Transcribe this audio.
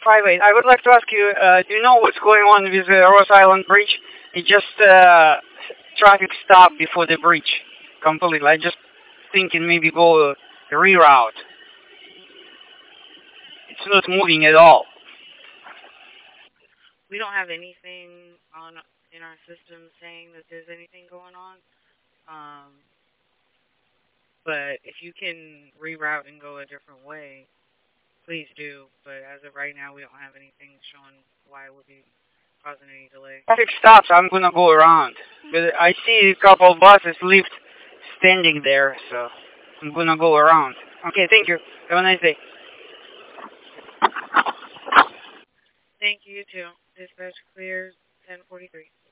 5-8. I would like to ask you, do you know what's going on with the Ross Island Bridge? It just traffic stopped before the bridge completely. I just thinking maybe go reroute. It's not moving at all. We don't have anything on in our system saying that there's anything going on. Um, but if you can reroute and go a different way, please do. But as of right now, we don't have anything showing why it would be causing any delay. Traffic stops. I'm gonna go around. But I see a couple of buses lift standing there, so I'm gonna go around. Okay, thank you. Have a nice day. Thank you, too. Dispatch clears 10:43.